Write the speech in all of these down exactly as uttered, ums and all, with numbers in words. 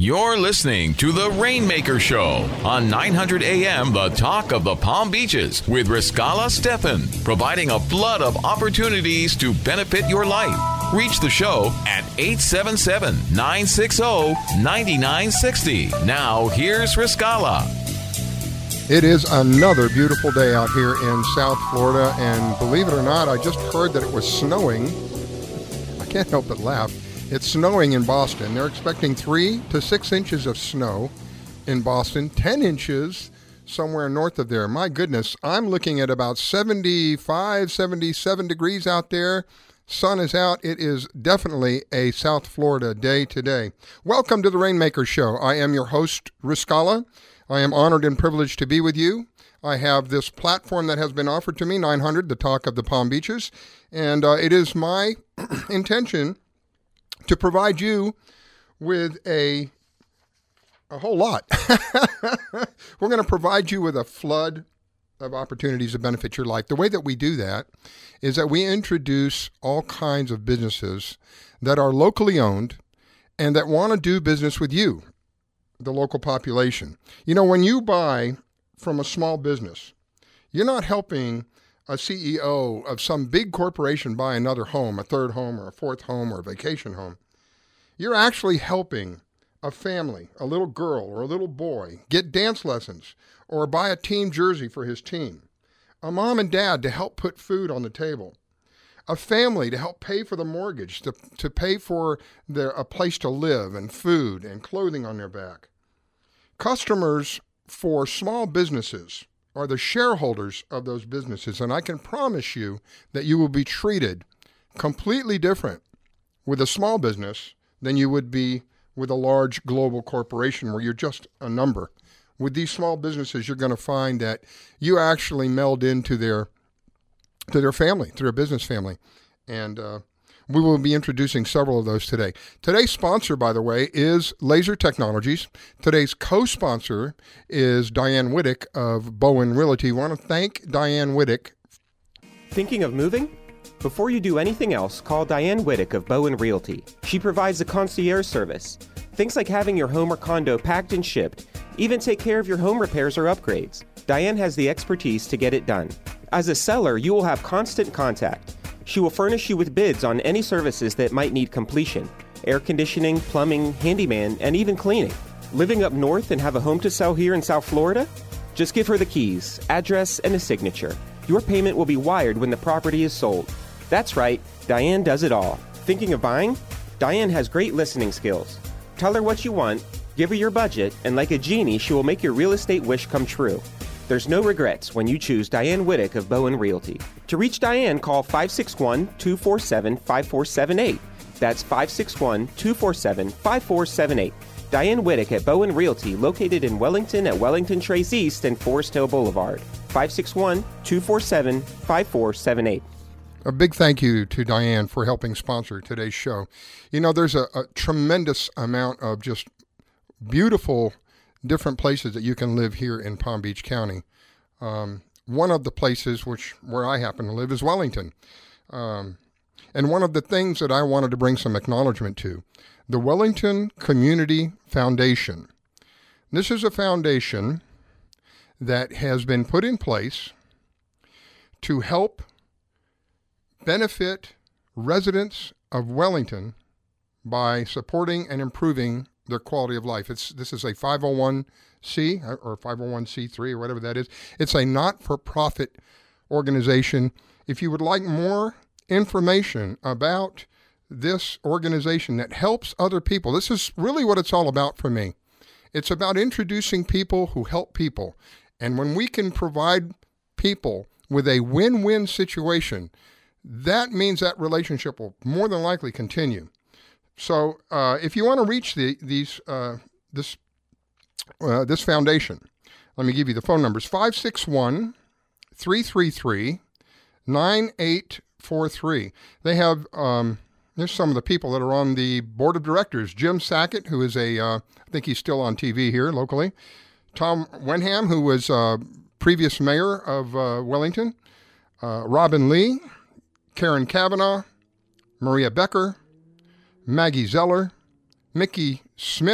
You're listening to The Rainmaker Show on nine hundred A M The Talk of the Palm Beaches with Riskala Stephan, providing a flood of opportunities to benefit your life. Reach the show at eight seven seven, nine six zero, nine nine six zero. Now, here's Riskala. It is another beautiful day out here in South Florida, and believe it or not, I just heard that it was snowing. I can't help but laugh. It's snowing in Boston. They're expecting three to six inches of snow in Boston, ten inches somewhere north of there. My goodness, I'm looking at about seventy-five, seventy-seven degrees out there. Sun is out. It is definitely a South Florida day today. Welcome to the Rainmaker Show. I am your host, Riskala. I am honored and privileged to be with you. I have this platform that has been offered to me, nine hundred, the Talk of the Palm Beaches, and uh, it is my intention to provide you with a a whole lot. We're going to provide you with a flood of opportunities to benefit your life. The way that we do that is that we introduce all kinds of businesses that are locally owned and that want to do business with you, the local population. You know, when you buy from a small business, you're not helping a C E O of some big corporation buy another home, a third home or a fourth home or a vacation home. You're actually helping a family, a little girl or a little boy, get dance lessons or buy a team jersey for his team, a mom and dad to help put food on the table, a family to help pay for the mortgage, to, to pay for their, a place to live and food and clothing on their back. Customers for small businesses are the shareholders of those businesses, and I can promise you that you will be treated completely different with a small business than you would be with a large global corporation where you're just a number. With these small businesses, you're going to find that you actually meld into their to their family, to their business family, and uh, we will be introducing several of those today. Today's sponsor, by the way, is Laser Technologies. Today's co-sponsor is Diane Wittick of Bowen Realty. I want to thank Diane Wittick. Thinking of moving? Before you do anything else, call Diane Wittick of Bowen Realty. She provides a concierge service. Things like having your home or condo packed and shipped, even take care of your home repairs or upgrades. Diane has the expertise to get it done. As a seller, you will have constant contact. She will furnish you with bids on any services that might need completion: air conditioning, plumbing, handyman, and even cleaning. Living up north and have a home to sell here in South Florida? Just give her the keys, address, and a signature. Your payment will be wired when the property is sold. That's right, Diane does it all. Thinking of buying? Diane has great listening skills. Tell her what you want, give her your budget, and like a genie, she will make your real estate wish come true. There's no regrets when you choose Diane Wittick of Bowen Realty. To reach Diane, call five six one, two four seven, five four seven eight. That's five six one, two four seven, five four seven eight. Diane Wittick at Bowen Realty, located in Wellington at Wellington Trace East and Forest Hill Boulevard. five six one, two four seven, five four seven eight. A big thank you to Diane for helping sponsor today's show. You know, there's a, a tremendous amount of just beautiful different places that you can live here in Palm Beach County. Um, one of the places which where I happen to live is Wellington. Um, and one of the things that I wanted to bring some acknowledgement to, the Wellington Community Foundation. This is a foundation that has been put in place to help benefit residents of Wellington by supporting and improving their quality of life. It's this is a five oh one c or five oh one c three or whatever that is. It's a not-for-profit organization. If you would like more information about this organization that helps other people, this is really what it's all about for me. It's about introducing people who help people. And when we can provide people with a win-win situation, that means that relationship will more than likely continue. So uh, if you want to reach the, these uh, this uh, this foundation, let me give you the phone numbers: five six one, three three three, nine eight four three. They have, um, there's some of the people that are on the board of directors. Jim Sackett, who is a, uh, I think he's still on T V here locally. Tom Wenham, who was uh, previous mayor of uh, Wellington. Uh, Robin Lee, Karen Kavanaugh, Maria Becker, Maggie Zeller, Mickey Smith,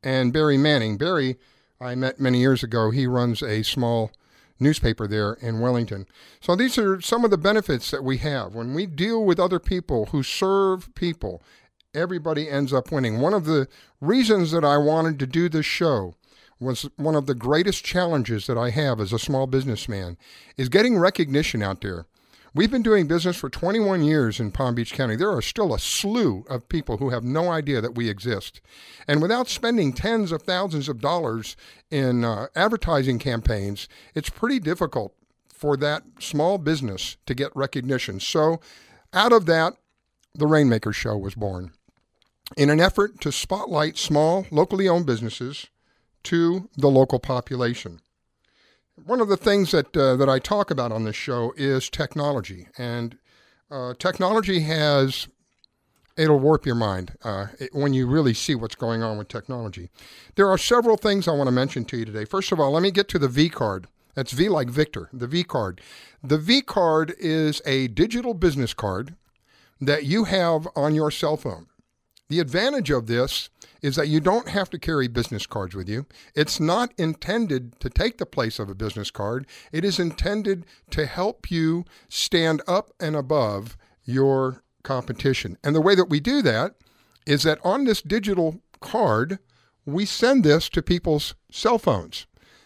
and Barry Manning. Barry, I met many years ago. He runs a small newspaper there in Wellington. So these are some of the benefits that we have. When we deal with other people who serve people, everybody ends up winning. One of the reasons that I wanted to do this show was one of the greatest challenges that I have as a small businessman is getting recognition out there. We've been doing business for twenty-one years in Palm Beach County. There are still a slew of people who have no idea that we exist. And without spending tens of thousands of dollars in uh, advertising campaigns, it's pretty difficult for that small business to get recognition. So out of that, the Rainmaker Show was born in an effort to spotlight small, locally owned businesses to the local population. One of the things that uh, that I talk about on this show is technology, and uh, technology has, it'll warp your mind uh, it, when you really see what's going on with technology. There are several things I want to mention to you today. First of all, let me get to the V card. That's V like Victor, the V card. The V card is a digital business card that you have on your cell phone. The advantage of this is that you don't have to carry business cards with you. It's not intended to take the place of a business card. It is intended to help you stand up and above your competition. And the way that we do that is that on this digital card, we send this to people's cell phones.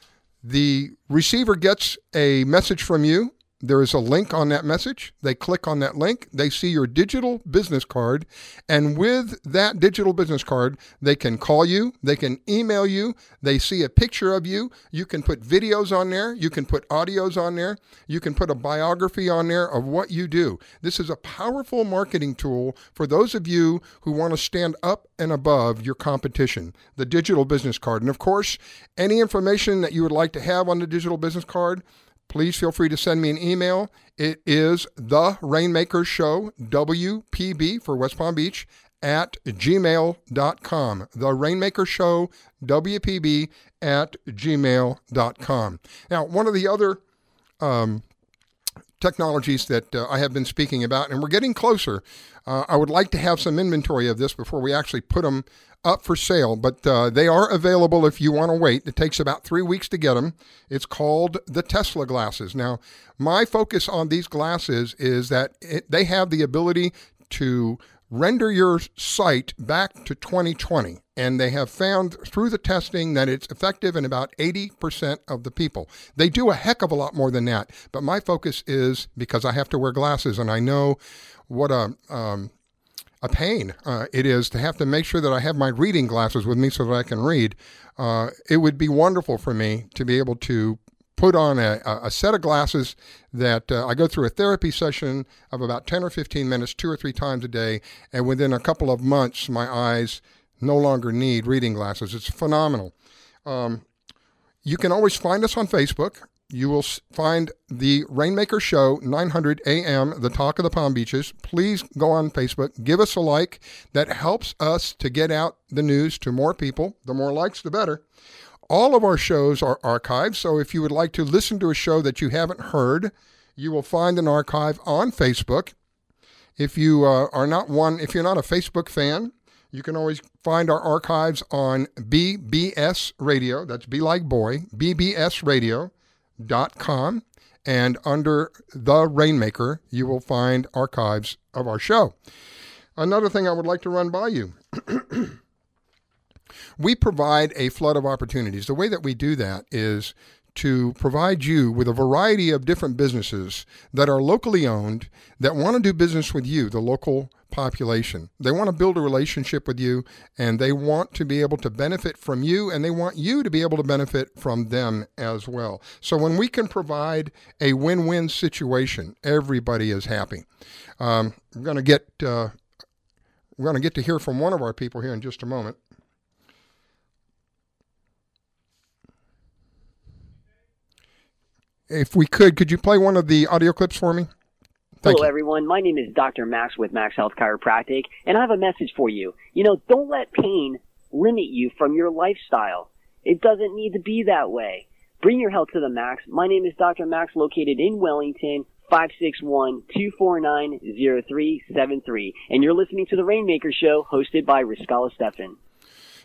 The receiver gets a message from you. There is a link on that message. They click on that link. They see your digital business card. And with that digital business card, they can call you. They can email you. They see a picture of you. You can put videos on there. You can put audios on there. You can put a biography on there of what you do. This is a powerful marketing tool for those of you who want to stand up and above your competition, the digital business card. And of course, any information that you would like to have on the digital business card, please feel free to send me an email. It is The Rainmaker Show, W P B for West Palm Beach, at gmail dot com. The Rainmaker Show, W P B at gmail dot com. Now, one of the other um, technologies that uh, I have been speaking about, and we're getting closer. Uh, I would like to have some inventory of this before we actually put them up for sale, but uh, they are available if you want to wait. It takes about three weeks to get them. It's called the Tesla glasses. Now, my focus on these glasses is that it, they have the ability to render your site back to twenty twenty, and they have found through the testing that it's effective in about eighty percent of the people. They do a heck of a lot more than that, but my focus is because I have to wear glasses, and I know what a um, a pain uh, it is to have to make sure that I have my reading glasses with me so that I can read. Uh, it would be wonderful for me to be able to put on a, a set of glasses that uh, I go through a therapy session of about ten or fifteen minutes, two or three times a day, and within a couple of months, my eyes no longer need reading glasses. It's phenomenal. Um, you can always find us on Facebook. You will find the Rainmaker Show, nine hundred A M, the Talk of the Palm Beaches. Please go on Facebook. Give us a like. That helps us to get out the news to more people. The more likes, the better. All of our shows are archived, so if you would like to listen to a show that you haven't heard, you will find an archive on Facebook. If you uh, are not one, if you're not a Facebook fan, you can always find our archives on B B S Radio. That's B like boy, B B S radio dot com, and under The Rainmaker, you will find archives of our show. Another thing I would like to run by you. We provide a flood of opportunities. The way that we do that is to provide you with a variety of different businesses that are locally owned that want to do business with you, the local population. They want to build a relationship with you, and they want to be able to benefit from you, and they want you to be able to benefit from them as well. So when we can provide a win-win situation, everybody is happy. Um, we're going to get uh, we're going to get to hear from one of our people here in just a moment. If we could, could you play one of the audio clips for me? Thank Hello, you. everyone. My name is Doctor Max with Max Health Chiropractic, and I have a message for you. You know, don't let pain limit you from your lifestyle. It doesn't need to be that way. Bring your health to the max. My name is Doctor Max, located in Wellington, five six one, two four nine, zero three seven three. And you're listening to The Rainmaker Show, hosted by Riscala Stefan.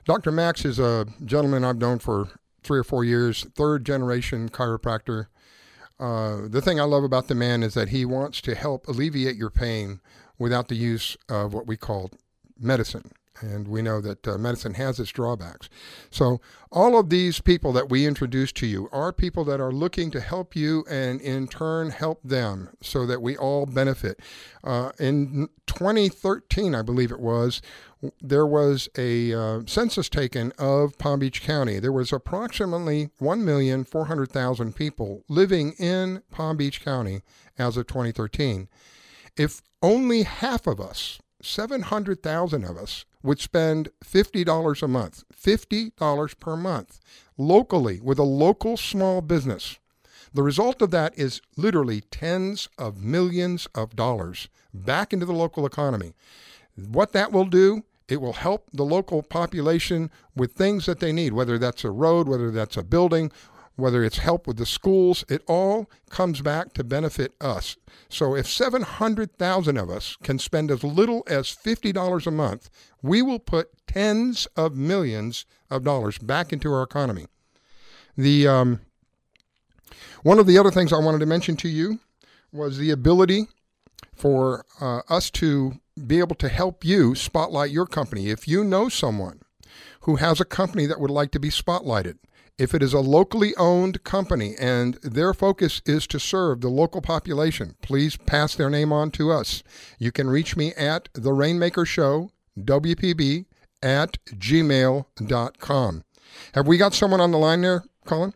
Doctor Max is a gentleman I've known for three or four years, third generation chiropractor. Uh, the thing I love about the man is that he wants to help alleviate your pain without the use of what we call medicine. And we know that uh, medicine has its drawbacks. So all of these people that we introduce to you are people that are looking to help you and in turn help them so that we all benefit. Uh, in twenty thirteen, I believe it was, there was a uh, census taken of Palm Beach County. There was approximately one million four hundred thousand people living in Palm Beach County as of twenty thirteen. If only half of us, seven hundred thousand of us, would spend fifty dollars a month, fifty dollars per month, locally with a local small business, the result of that is literally tens of millions of dollars back into the local economy. What that will do, it will help the local population with things that they need, whether that's a road, whether that's a building, whether it's help with the schools. It all comes back to benefit us. So if seven hundred thousand of us can spend as little as fifty dollars a month, we will put tens of millions of dollars back into our economy. The um, one of the other things I wanted to mention to you was the ability for uh, us to be able to help you spotlight your company. If you know someone who has a company that would like to be spotlighted, if it is a locally owned company and their focus is to serve the local population, please pass their name on to us. You can reach me at The Rainmaker Show, W P B, at gmail dot com. Have we got someone on the line there, Colin?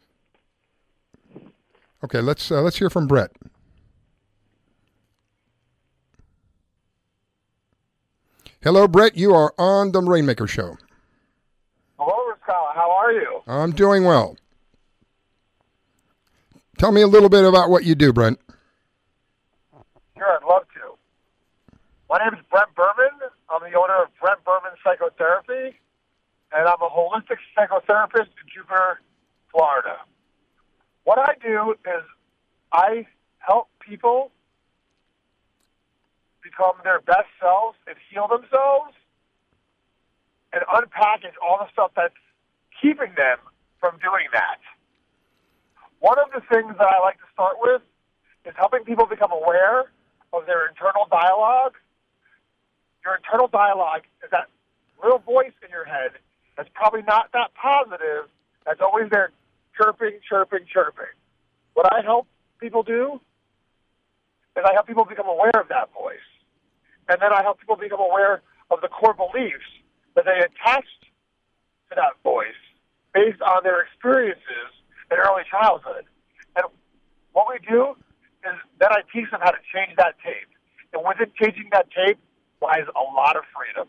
Okay, let's uh, let's hear from Brett. Hello, Brett. You are on The Rainmaker Show. Hello, Rascala. How are you? I'm doing well. Tell me a little bit about what you do, Brent. Sure, I'd love to. My name is Brent Berman. I'm the owner of Brent Berman Psychotherapy, and I'm a holistic psychotherapist in Jupiter, Florida. What I do is I help people become their best selves and heal themselves and unpackage all the stuff that's keeping them from doing that. One of the things that I like to start with is helping people become aware of their internal dialogue. Your internal dialogue is that little voice in your head that's probably not that positive, that's always there chirping, chirping, chirping. What I help people do is I help people become aware of that voice. And then I help people become aware of the core beliefs that they attached to that voice based on their experiences in early childhood. And what we do is then I teach them how to change that tape. And within changing that tape lies a lot of freedom.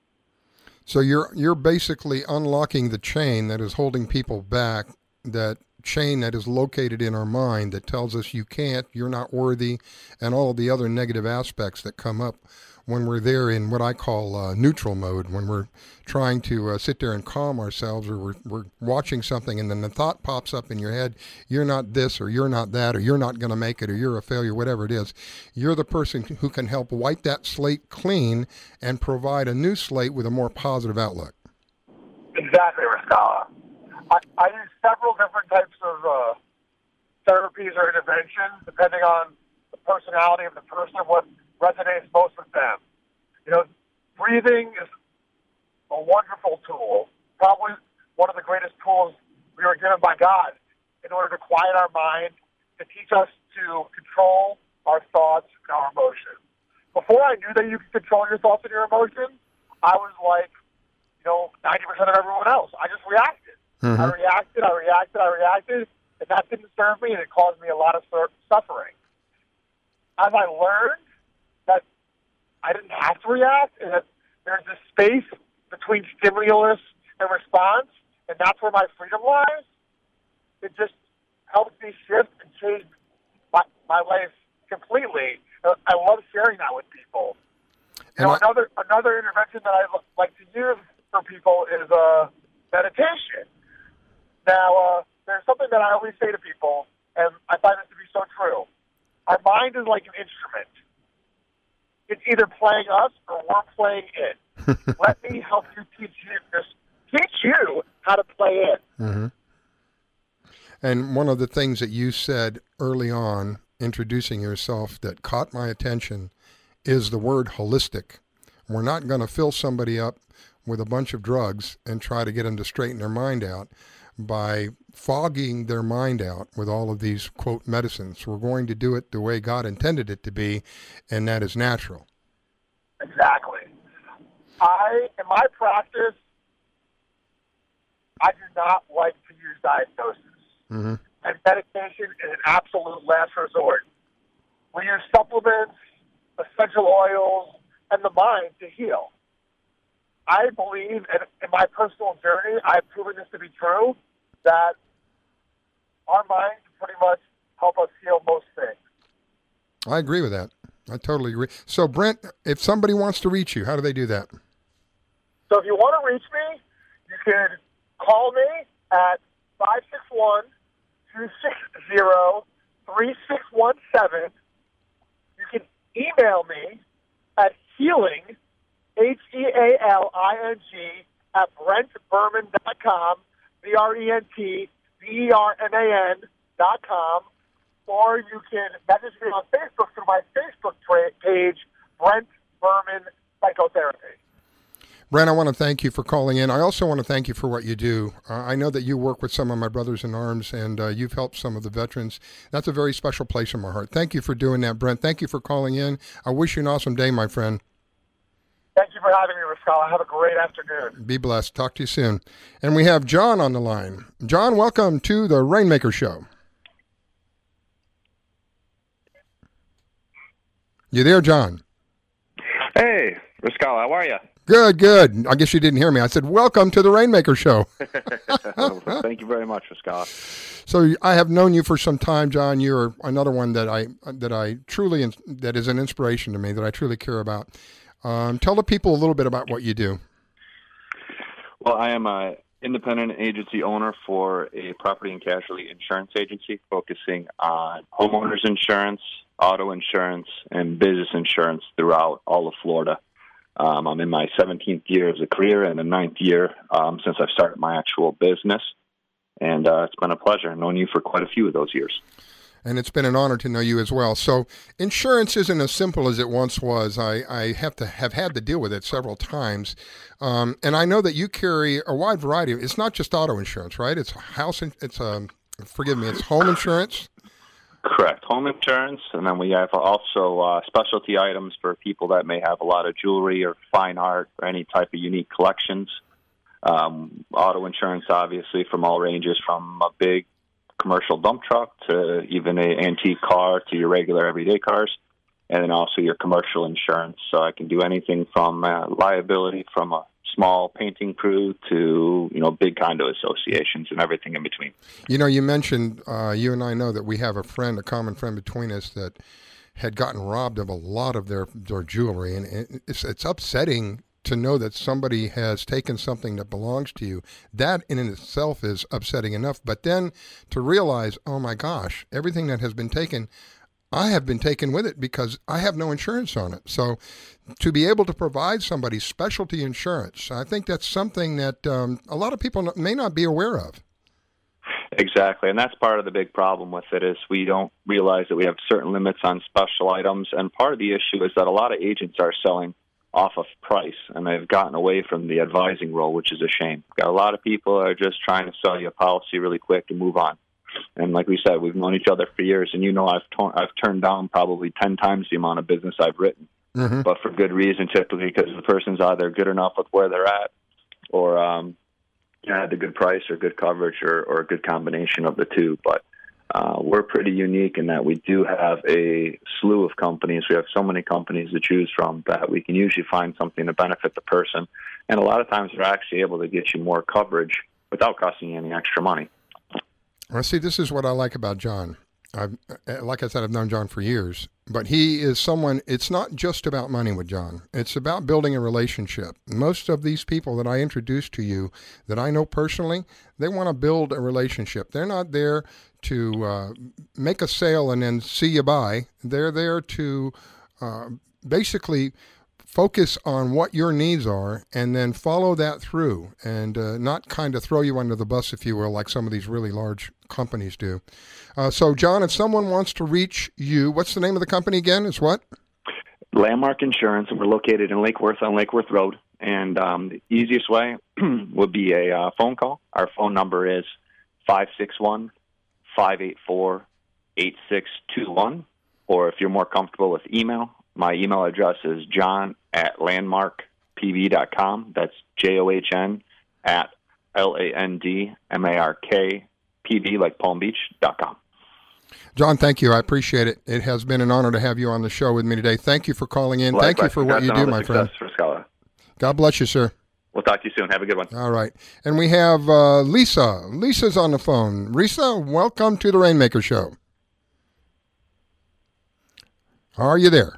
So you're you're basically unlocking the chain that is holding people back, that chain that is located in our mind that tells us you can't, you're not worthy, and all of the other negative aspects that come up when we're there in what I call uh, neutral mode, when we're trying to uh, sit there and calm ourselves, or we're, we're watching something and then the thought pops up in your head, you're not this, or you're not that, or you're not going to make it, or you're a failure, whatever it is. You're the person who can help wipe that slate clean and provide a new slate with a more positive outlook. Exactly, Rascala. I, I use several different types of uh, therapies or interventions depending on the personality of the person, what resonates most with them. You know, breathing is a wonderful tool, probably one of the greatest tools we were given by God in order to quiet our mind, to teach us to control our thoughts and our emotions. Before I knew that you could control your thoughts and your emotions, I was like, you know, ninety percent of everyone else. I just reacted. Mm-hmm. I reacted, I reacted, I reacted, and that didn't serve me, and it caused me a lot of suffering. As I learned that I didn't have to react, and that there's this space between stimulus and response, and that's where my freedom lies, it just helped me shift and change my, my life completely. I love sharing that with people. You know, I, another another intervention that I like to use for people is uh, meditation. Now, uh, there's something that I always say to people, and I find this to be so true. Our mind is like an instrument. It's either playing us or we're playing it. Let me help you teach you this teach you how to play in. Mm-hmm. And one of the things that you said early on, introducing yourself, that caught my attention is the word holistic. We're not going to fill somebody up with a bunch of drugs and try to get them to straighten their mind out by fogging their mind out with all of these, quote, medicines. We're going to do it the way God intended it to be, and that is natural. Exactly. I, in my practice, I do not like to use diagnosis. Mm-hmm. And medication is an absolute last resort. We use supplements, essential oils, and the mind to heal. I believe, and in my personal journey, I've proven this to be true, that our mind can pretty much help us heal most things. I agree with that. I totally agree. So, Brent, if somebody wants to reach you, how do they do that? So if you want to reach me, you can call me at five six one, two six zero, three six one seven. You can email me at healing, H E A L I N G, at brent berman dot com, B R E N T B E R M A N dot com, or you can message me on Facebook through my Facebook tra- page, Brent Berman Psychotherapy. Brent, I want to thank you for calling in. I also want to thank you for what you do. Uh, I know that you work with some of my brothers in arms, and uh, you've helped some of the veterans. That's a very special place in my heart. Thank you for doing that, Brent. Thank you for calling in. I wish you an awesome day, my friend. Thank you for having me, Rascal. Have a great afternoon. Be blessed. Talk to you soon. And we have John on the line. John, welcome to the Rainmaker Show. You there, John? Hey, Rascal, how are you? Good, good. I guess you didn't hear me. I said, welcome to the Rainmaker Show. Thank you very much, Rascal. So I have known you for some time, John. You're another one that I that I truly that is an inspiration to me, that I truly care about. Um, tell the people a little bit about what you do. Well, I am an independent agency owner for a property and casualty insurance agency focusing on homeowners insurance, auto insurance, and business insurance throughout all of Florida. Um, I'm in my seventeenth year as a career and the ninth year um, since I've started my actual business. And uh, it's been a pleasure. I've known you for quite a few of those years. And it's been an honor to know you as well. So insurance isn't as simple as it once was. I, I have to have had to deal with it several times. Um, and I know that you carry a wide variety of, it's not just auto insurance, right? It's house, it's, um, forgive me, it's home insurance. Correct. Home insurance, and then we have also uh, specialty items for people that may have a lot of jewelry or fine art or any type of unique collections. Um, auto insurance, obviously, from all ranges, from a big commercial dump truck to even an antique car to your regular everyday cars, and then also your commercial insurance. So I can do anything from uh, liability from a small painting crew to, you know, big condo associations and everything in between. You know, you mentioned, uh, you and I know that we have a friend, a common friend between us that had gotten robbed of a lot of their, their jewelry. And it's, it's upsetting to know that somebody has taken something that belongs to you. That in itself is upsetting enough. But then to realize, oh my gosh, everything that has been taken, I have been taken with it because I have no insurance on it. So to be able to provide somebody specialty insurance, I think that's something that um, a lot of people may not be aware of. Exactly, and that's part of the big problem with it is we don't realize that we have certain limits on special items, and part of the issue is that a lot of agents are selling off of price, and they've gotten away from the advising role, which is a shame. Got a lot of people are just trying to sell you a policy really quick and move on. And like we said, we've known each other for years, and you know I've torn, I've turned down probably ten times the amount of business I've written, mm-hmm. but for good reason, typically because the person's either good enough with where they're at, or um, you know, had the good price or good coverage, or, or a good combination of the two. But uh, we're pretty unique in that we do have a slew of companies. We have so many companies to choose from that we can usually find something to benefit the person, and a lot of times we're actually able to get you more coverage without costing you any extra money. Well, see, this is what I like about John. I've, like I said, I've known John for years, but he is someone, it's not just about money with John. It's about building a relationship. Most of these people that I introduce to you that I know personally, they want to build a relationship. They're not there to uh, make a sale and then see you buy. They're there to uh, basically focus on what your needs are and then follow that through and uh, not kind of throw you under the bus, if you will, like some of these really large companies do. Uh, so, John, if someone wants to reach you, what's the name of the company again? It's what? Landmark Insurance, and we're located in Lake Worth on Lake Worth Road. And um, the easiest way would be a uh, phone call. Our phone number is five six one, five eight four, eight six two one. Or if you're more comfortable with email, my email address is john at landmark p b dot com. That's J O H N at L A N D M A R K P B, like Palm Beach, dot com. John, thank you. I appreciate it. It has been an honor to have you on the show with me today. Thank you for calling in. Likewise. Thank you for what you do, my friend. For Scala. God bless you, sir. We'll talk to you soon. Have a good one. All right. And we have uh, Lisa. Lisa's on the phone. Lisa, welcome to the Rainmaker Show. Are you there?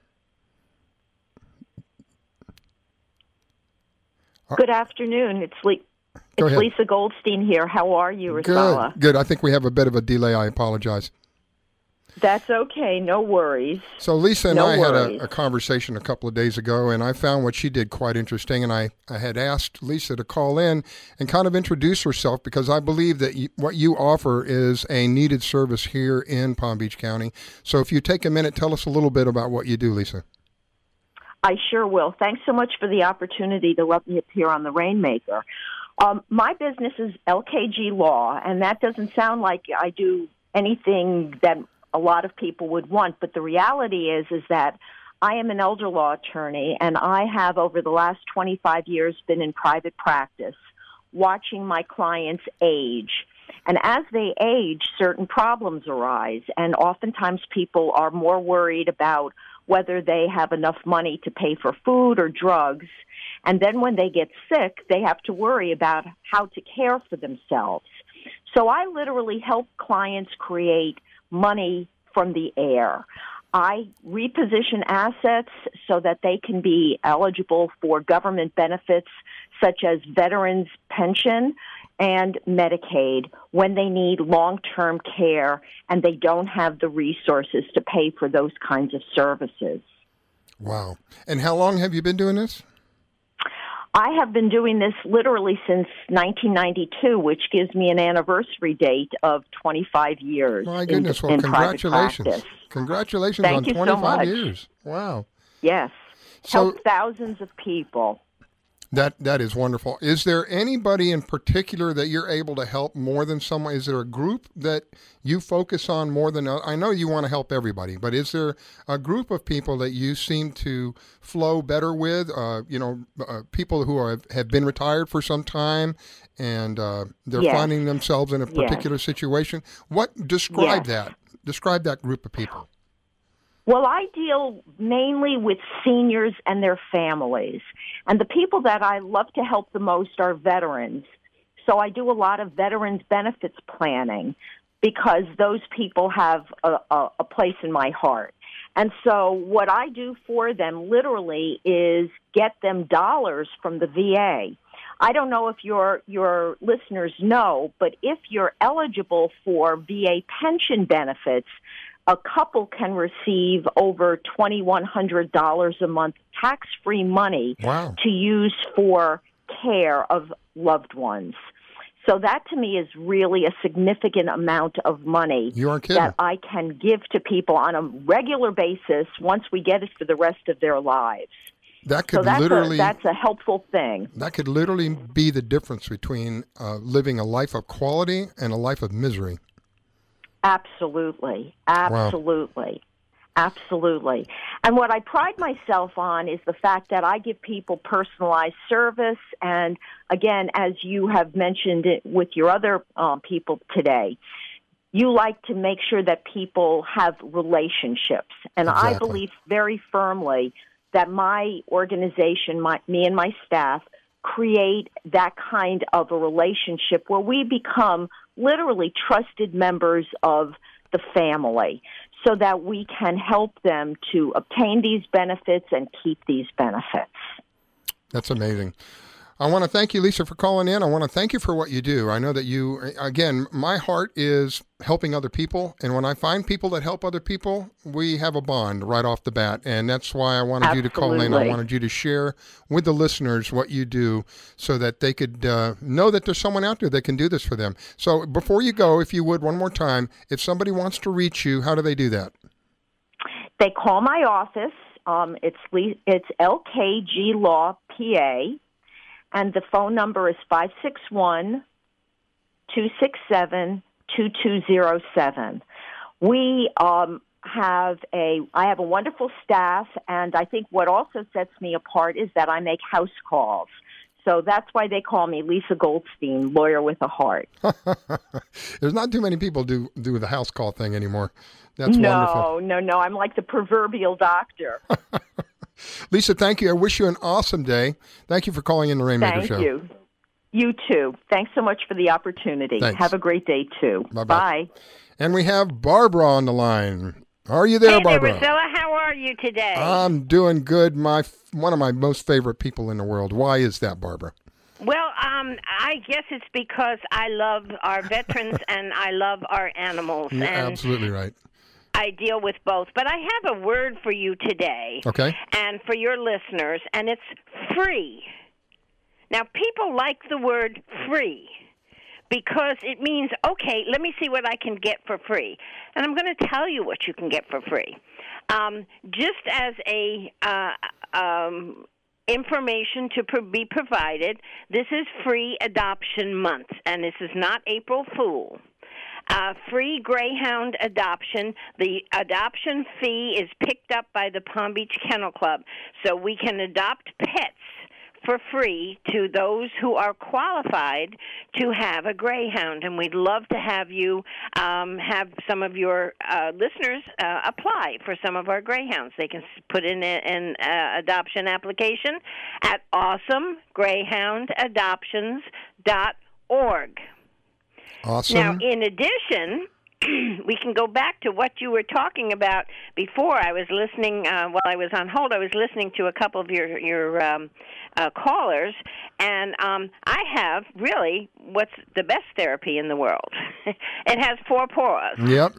Good afternoon. It's, Le- it's Lisa Goldstein here. How are you, Risala? Good. Good. I think we have a bit of a delay. I apologize. That's okay. No worries. So Lisa and no I worries. had a, a conversation a couple of days ago, and I found what she did quite interesting. And I, I had asked Lisa to call in and kind of introduce herself, because I believe that you, what you offer is a needed service here in Palm Beach County. So if you take a minute, tell us a little bit about what you do, Lisa. I sure will. Thanks so much for the opportunity to let me appear on the Rainmaker. Um, my business is L K G Law, and that doesn't sound like I do anything that a lot of people would want, but the reality is is that I am an elder law attorney, and I have over the last twenty-five years been in private practice, watching my clients age. And as they age, certain problems arise, and oftentimes people are more worried about whether they have enough money to pay for food or drugs. And then when they get sick, they have to worry about how to care for themselves. So I literally help clients create money from the air. I reposition assets so that they can be eligible for government benefits such as veterans' pension and Medicaid when they need long-term care and they don't have the resources to pay for those kinds of services. Wow. And how long have you been doing this? I have been doing this literally since nineteen ninety-two, which gives me an anniversary date of twenty-five years. My goodness. In, well, in congratulations. private practice. Congratulations Thank on you so twenty-five much. years. Wow. Yes. So, helped thousands of people. That that is wonderful. Is there anybody in particular that you're able to help more than someone? Is there a group that you focus on more than others? I know you want to help everybody, but is there a group of people that you seem to flow better with? Uh, you know, uh, people who are, have been retired for some time and uh, they're yes. finding themselves in a particular yes. situation. What describe yes. that? Describe that group of people. Well, I deal mainly with seniors and their families. And the people that I love to help the most are veterans. So I do a lot of veterans benefits planning because those people have a, a, a place in my heart. And so what I do for them literally is get them dollars from the V A. I don't know if your your listeners know, but if you're eligible for V A pension benefits, a couple can receive over twenty-one hundred dollars a month tax-free money wow. to use for care of loved ones. So that, to me, is really a significant amount of money you aren't kidding. that I can give to people on a regular basis once we get it for the rest of their lives. That could so that's literally a, that's a helpful thing. That could literally be the difference between uh, living a life of quality and a life of misery. Absolutely. Absolutely. Wow. Absolutely. And what I pride myself on is the fact that I give people personalized service. And again, as you have mentioned it with your other um, people today, you like to make sure that people have relationships. And exactly. I believe very firmly that my organization, my, me and my staff, create that kind of a relationship where we become literally trusted members of the family so that we can help them to obtain these benefits and keep these benefits. That's amazing. I want to thank you, Lisa, for calling in. I want to thank you for what you do. I know that you, again, my heart is helping other people. And when I find people that help other people, we have a bond right off the bat. And that's why I wanted Absolutely. you to call in. I wanted you to share with the listeners what you do so that they could uh, know that there's someone out there that can do this for them. So before you go, if you would, one more time, if somebody wants to reach you, how do they do that? They call my office. Um, it's it's L K G Law P A. And the phone number is five six one, two six seven, two two zero seven. We um, have a, I have a wonderful staff, and I think what also sets me apart is that I make house calls. So that's why they call me Lisa Goldstein, lawyer with a heart. There's not too many people do do the house call thing anymore. That's no, wonderful. No, no, no. I'm like the proverbial doctor. Lisa, thank you. I wish you an awesome day. Thank you for calling in the Rainmaker thank Show. Thank you. You too. Thanks so much for the opportunity. Thanks. Have a great day, too. Bye-bye. Bye. And we have Barbara on the line. Are you there, hey Barbara? Hey there, Priscilla. How are you today? I'm doing good. My One of my most favorite people in the world. Why is that, Barbara? Well, um, I guess it's because I love our veterans and I love our animals. You're and absolutely right. I deal with both. But I have a word for you today. Okay. And for your listeners, and it's free. Now, people like the word free because it means, okay, let me see what I can get for free. And I'm going to tell you what you can get for free. Um, just as a uh, um, information to pro- be provided, this is Free Adoption Month, and this is not April Fool. Uh, free Greyhound adoption. The adoption fee is picked up by the Palm Beach Kennel Club, so we can adopt pets for free to those who are qualified to have a greyhound. And we'd love to have you um, have some of your uh, listeners uh, apply for some of our greyhounds. They can put in an uh, adoption application at awesome greyhound adoptions dot org. Awesome. Now, in addition, we can go back to what you were talking about before. I was listening, uh, while I was on hold, I was listening to a couple of your, your um, uh, callers, and um, I have really what's the best therapy in the world. It has four paws. Yep.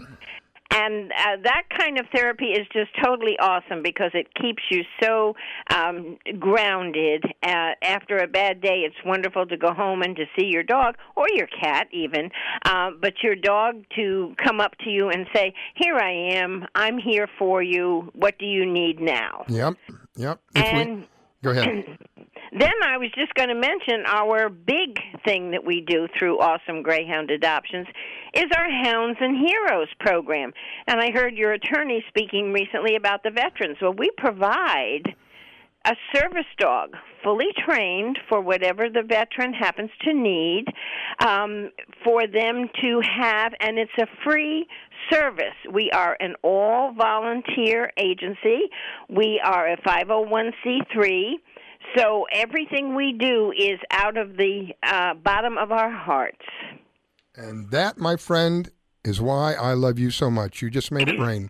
And uh, that kind of therapy is just totally awesome because it keeps you so um, grounded. Uh, after a bad day, it's wonderful to go home and to see your dog, or your cat even, uh, but your dog to come up to you and say, here I am, I'm here for you, what do you need now? Yep, yep. If and we, go ahead. Then I was just going to mention our big thing that we do through Awesome Greyhound Adoptions is our Hounds and Heroes program. And I heard your attorney speaking recently about the veterans. Well, we provide a service dog, fully trained for whatever the veteran happens to need, um, for them to have, and it's a free service. We are an all-volunteer agency. We are a five oh one c three. So everything we do is out of the uh, bottom of our hearts. And that, my friend, is why I love you so much. You just made it rain.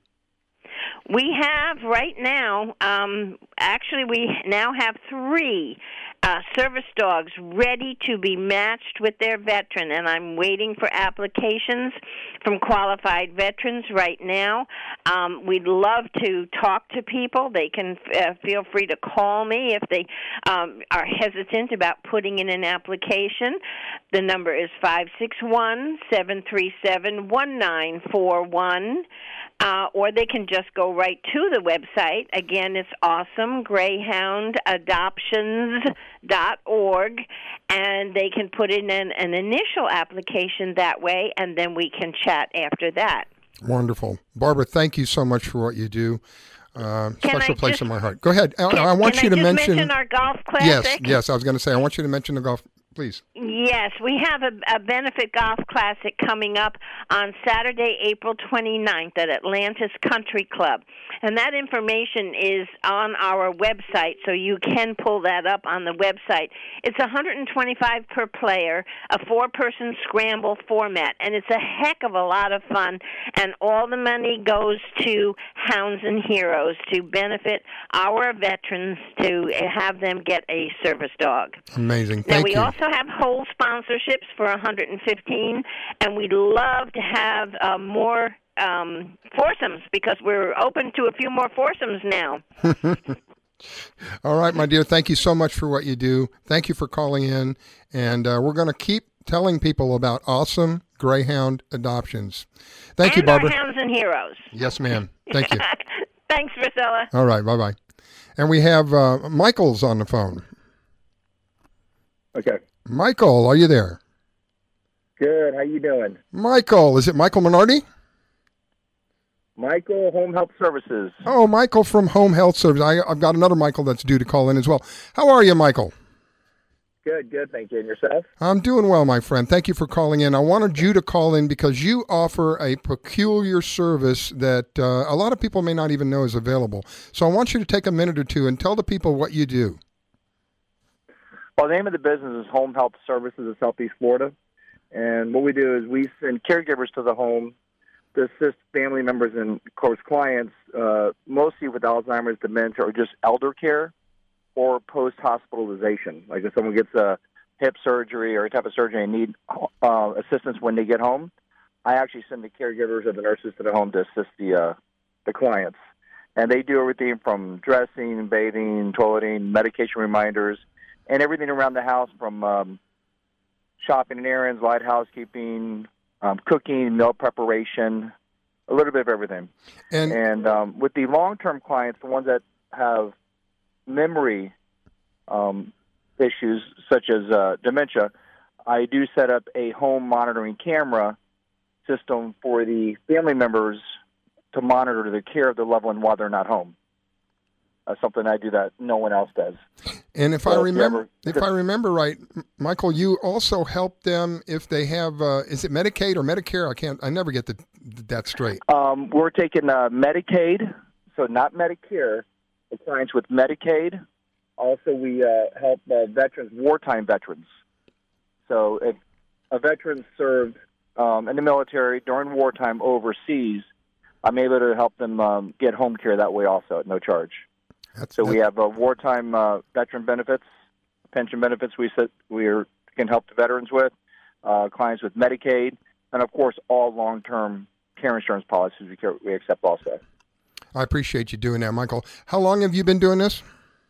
We have right now, um, actually we now have three uh, service dogs ready to be matched with their veteran, and I'm waiting for applications from qualified veterans right now. Um, we'd love to talk to people. They can uh, feel free to call me if they um, are hesitant about putting in an application. The number is five six one, seven three seven, one nine four one. Uh, or they can just go right to the website. Again, it's awesome greyhound adoptions dot org, and they can put in an, an initial application that way, and then we can chat after that. Wonderful. Barbara, thank you so much for what you do. Uh, special I place just, in my heart. Go ahead. I, can, I want can you I to just mention, mention our golf classic. Yes, yes. I was going to say I want you to mention the golf please. Yes, we have a, a benefit golf classic coming up on Saturday, April twenty-ninth at Atlantis Country Club. And that information is on our website, so you can pull that up on the website. It's one hundred twenty-five dollars per player, a four-person scramble format, and it's a heck of a lot of fun. And all the money goes to Hounds and Heroes to benefit our veterans to have them get a service dog. Amazing. Now, Thank we you. also have whole sponsorships for one hundred fifteen, and we'd love to have uh, more um, foursomes because we're open to a few more foursomes now. All right, my dear. Thank you so much for what you do. Thank you for calling in, and uh, we're going to keep telling people about awesome Greyhound adoptions. Thank and you, Barbara. Our Hounds and Heroes. Yes, ma'am. Thank you. Thanks, Priscilla. All right, bye-bye. And we have uh, Michael's on the phone. Okay. Michael, are you there? Good. How you doing? Michael, is it Michael Minardi? Michael, Home Health Services. Oh, Michael from Home Health Service. I, I've got another Michael that's due to call in as well. How are you, Michael? Good, good. Thank you. And yourself? I'm doing well, my friend. Thank you for calling in. I wanted you to call in because you offer a peculiar service that uh, a lot of people may not even know is available. So I want you to take a minute or two and tell the people what you do. Well, the name of the business is Home Health Services of Southeast Florida. And what we do is we send caregivers to the home to assist family members and, of course, clients, uh, mostly with Alzheimer's, dementia, or just elder care or post-hospitalization. Like if someone gets a hip surgery or a type of surgery and need uh, assistance when they get home, I actually send the caregivers or the nurses to the home to assist the uh, the clients. And they do everything from dressing, bathing, toileting, medication reminders, and everything around the house from um, shopping and errands, light housekeeping, um, cooking, meal preparation, a little bit of everything. And, and um, with the long-term clients, the ones that have memory um, issues such as uh, dementia, I do set up a home monitoring camera system for the family members to monitor the care of the loved one while they're not home. Uh, something I do that no one else does. And if so I remember, if, if I remember right, Michael, you also help them if they have, uh, is it Medicaid or Medicare? I can't, I never get the, that straight. Um, we're taking uh, Medicaid, so not Medicare. The clients with Medicaid. Also, we uh, help uh, veterans, wartime veterans. So if a veteran served um, in the military during wartime overseas, I'm able to help them um, get home care that way also at no charge. That's, so that's, we have uh, wartime uh, veteran benefits, pension benefits we sit, we are, can help the veterans with, uh, clients with Medicaid, and, of course, all long-term care insurance policies we, care, we accept also. I appreciate you doing that, Michael. How long have you been doing this?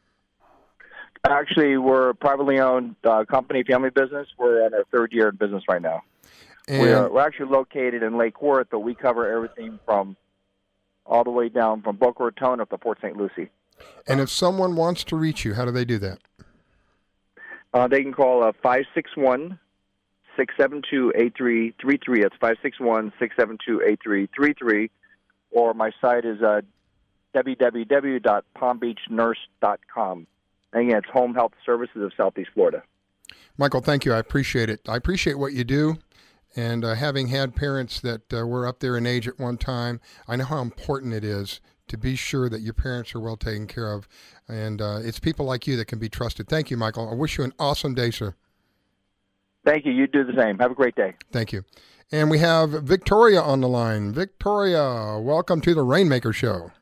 Actually, we're a privately owned uh, company, family business. We're on our third year in business right now. And We're, we're actually located in Lake Worth, but we cover everything from all the way down from Boca Raton up to Port Saint Lucie. And if someone wants to reach you, how do they do that? Uh, they can call uh, five six one, six seven two, eight three three three. That's five six one, six seven two, eight three three three. Or my site is uh, w w w dot palm beach nurse dot com. And again, it's Home Health Services of Southeast Florida. Michael, thank you. I appreciate it. I appreciate what you do. And uh, having had parents that uh, were up there in age at one time, I know how important it is to be sure that your parents are well taken care of. And uh, it's people like you that can be trusted. Thank you, Michael. I wish you an awesome day, sir. Thank you. You do the same. Have a great day. Thank you. And we have Victoria on the line. Victoria, welcome to the Rainmaker Show.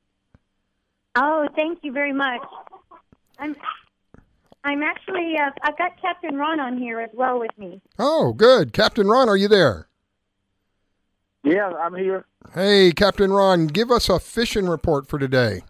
Oh, thank you very much. I'm, I'm actually, uh, I've got Captain Ron on here as well with me. Oh, good. Captain Ron, are you there? Yeah, I'm here. Hey, Captain Ron, give us a fishing report for today.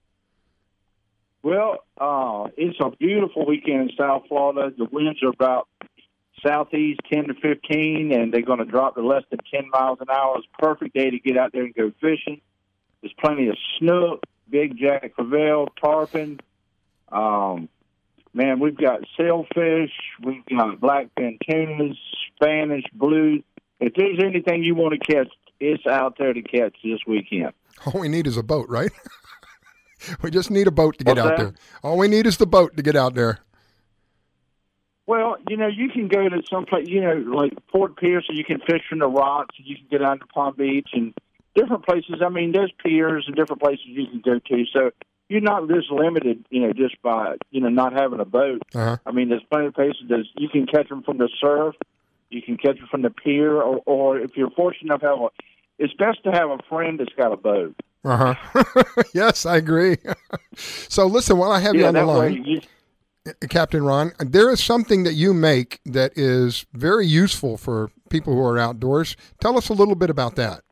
Well, uh, it's a beautiful weekend in South Florida. The winds are about southeast ten to fifteen, and they're going to drop to less than ten miles an hour. It's a perfect day to get out there and go fishing. There's plenty of snook, big jack crevalle, tarpon. Um, man, we've got sailfish. We've got blackfin tunas, Spanish blues. If there's anything you want to catch, it's out there to catch this weekend. All we need is a boat, right? We just need a boat to get What's out that? there. All we need is the boat to get out there. Well, you know, you can go to some place, you know, like Fort Pierce, and you can fish from the rocks, and you can get down to Palm Beach and different places. I mean, there's piers and different places you can go to. So you're not just limited, you know, just by, you know, not having a boat. Uh-huh. I mean, there's plenty of places that you can catch them from the surf. You can catch them from the pier, or, or if you're fortunate enough to have a, it's best to have a friend that's got a boat. Uh-huh. Yes, I agree. So listen, while I have Yeah, you on the that way line, you, Captain Ron, there is something that you make that is very useful for people who are outdoors. Tell us a little bit about that.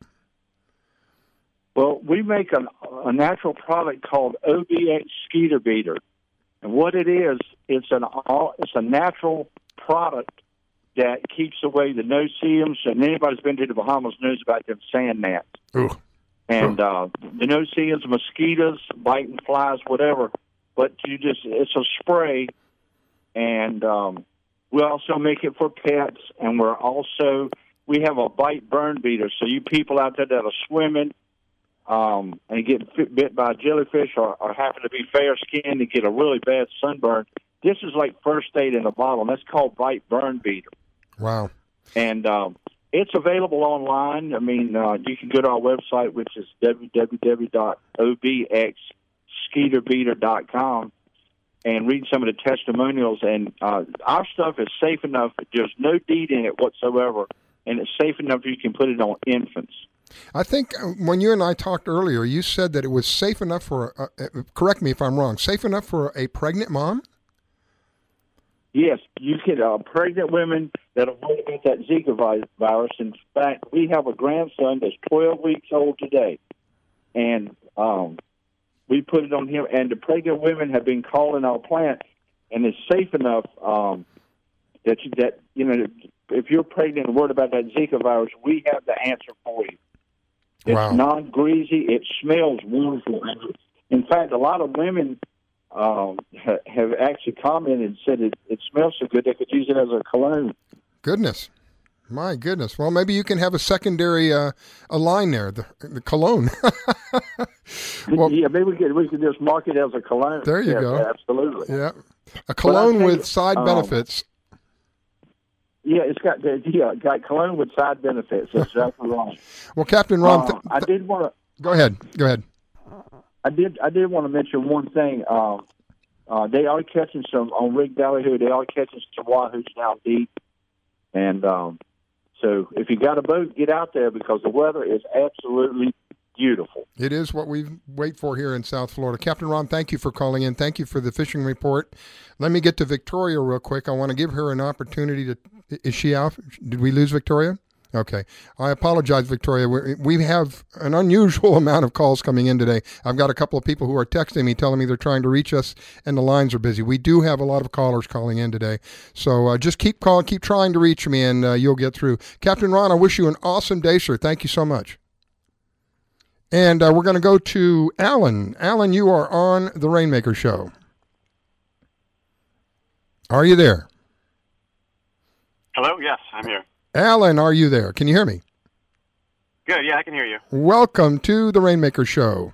Well, we make a, a natural product called O B X Skeeter Beater, and what it is, it's an all, it's a natural product that keeps away the no-see-ums, and anybody who's been to the Bahamas knows about them sand gnats. Ooh. And uh, the no-see-ums, mosquitoes, biting flies, whatever. But you just, it's a spray, and um, we also make it for pets, and we're also, we have a bite burn beater. So you people out there that are swimming um, and get bit by a jellyfish or, or happen to be fair-skinned and get a really bad sunburn, this is like first aid in a bottle, and that's called bite burn beater. Wow. And um, it's available online. I mean, uh, you can go to our website, which is w w w dot o b x skeeter beater dot com, and read some of the testimonials. And uh, our stuff is safe enough. There's no DEET in it whatsoever, and it's safe enough you can put it on infants. I think when you and I talked earlier, you said that it was safe enough for, uh, correct me if I'm wrong, safe enough for a pregnant mom? Yes, you can. Uh, pregnant women that are worried about that Zika vi- virus. In fact, we have a grandson that's twelve weeks old today, and um, we put it on him. And the pregnant women have been calling our plant, and it's safe enough um, that you, that you know if you're pregnant and worried about that Zika virus, we have the answer for you. It's Wow. non-greasy. It smells wonderful. In fact, a lot of women um, ha- have actually commented and said it, it smells so good they could use it as a cologne. Goodness. My goodness. Well, maybe you can have a secondary uh, a line there, the, the cologne. Well, yeah, maybe we could, we could just market it as a cologne. there you Yeah, go. Absolutely. Yeah. A cologne tell with you, side um, benefits. Yeah, it's got the yeah, got cologne with side benefits. That's exactly right. Well, Captain Ron, th- Uh, I did want to. go ahead. Go ahead. I did. I did want to mention one thing. Um, uh, they are catching some on Rig Ballyhoo. They are catching some wahoos down deep, and um, so if you got a boat, get out there because the weather is absolutely beautiful. It is what we wait for here in South Florida. Captain Ron, thank you for calling in. Thank you for the fishing report. Let me get to Victoria real quick. I want to give her an opportunity to. Is she out? Did we lose Victoria? Okay. I apologize, Victoria. We we have an unusual amount of calls coming in today. I've got a couple of people who are texting me telling me they're trying to reach us and the lines are busy. We do have a lot of callers calling in today. So uh, just keep calling, keep trying to reach me, and uh, you'll get through. Captain Ron, I wish you an awesome day, sir. Thank you so much. And uh, we're going to go to Alan. Alan, you are on the Rainmaker Show. Are you there? Hello? Yes, I'm here. Alan, are you there? Can you hear me? Good, yeah, I can hear you. Welcome to the Rainmaker Show.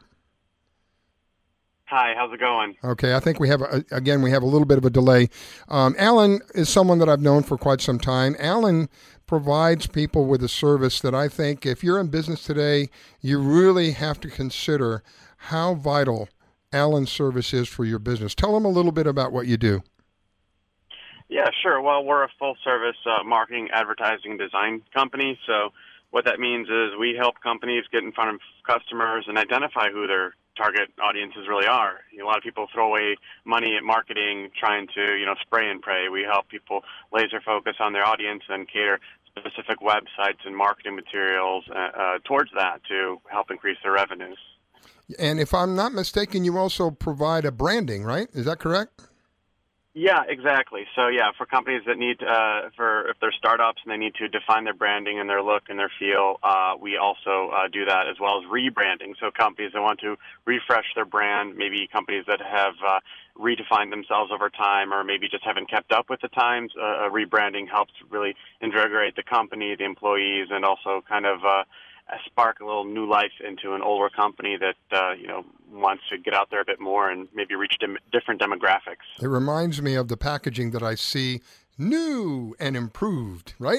Hi, how's it going? Okay, I think we have, a, again, we have a little bit of a delay. Um, Alan is someone that I've known for quite some time. Alan provides people with a service that I think if you're in business today, you really have to consider how vital Alan's service is for your business. Tell them a little bit about what you do. Yeah, sure. Well, we're a full-service uh, marketing, advertising, design company. So what that means is we help companies get in front of customers and identify who their target audiences really are. You know, a lot of people throw away money at marketing trying to, you know, spray and pray. We help people laser focus on their audience and cater specific websites and marketing materials uh, uh, towards that to help increase their revenues. And if I'm not mistaken, you also provide a branding, right? Is that correct? Yeah, exactly. So, yeah, for companies that need, uh, for if they're startups and they need to define their branding and their look and their feel, uh, we also uh, do that, as well as rebranding. So companies that want to refresh their brand, maybe companies that have uh, redefined themselves over time or maybe just haven't kept up with the times, uh, rebranding helps really invigorate the company, the employees, and also kind of uh, spark a little new life into an older company that, uh, you know, wants to get out there a bit more and maybe reach dem- different demographics. It reminds me of the packaging that I see new and improved, right?